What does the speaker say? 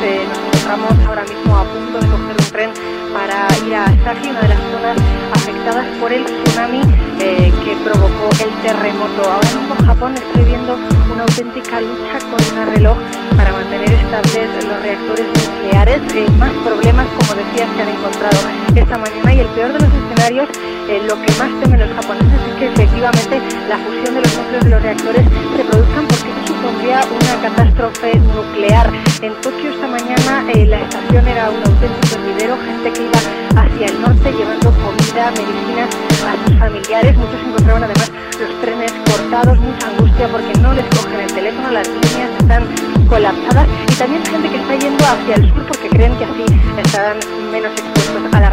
nos encontramos ahora mismo a punto de coger un tren para ir a Asagi, una de las zonas afectadas por el tsunami que provocó el terremoto. Ahora mismo en Japón estoy viendo una auténtica lucha contra reloj para mantener estables los reactores nucleares. Más problemas, como decía, se han encontrado esta mañana, y el peor de los escenarios, lo que más temen los japoneses es que efectivamente la fusión de los núcleos de los reactores se produzcan, porque eso supondría una catástrofe nuclear. En Tokio esta mañana la estación era un auténtico hervidero, gente que iba hacia el norte llevando comida, medicinas a sus familiares. Muchos encontraban además los trenes cortados, mucha angustia porque no les cogen el teléfono, las líneas están colapsadas, y también gente que está yendo hacia el sur porque creen que así estarán menos expuestos a la